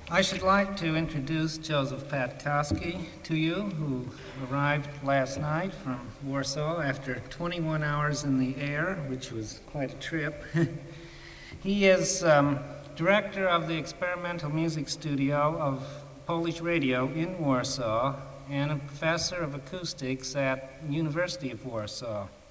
I should like to introduce Joseph Patkowski to you, who arrived last night from Warsaw after 21 hours in the air, which was quite a trip. He is director of the experimental music studio of Polish Radio in Warsaw and a professor of acoustics at University of Warsaw.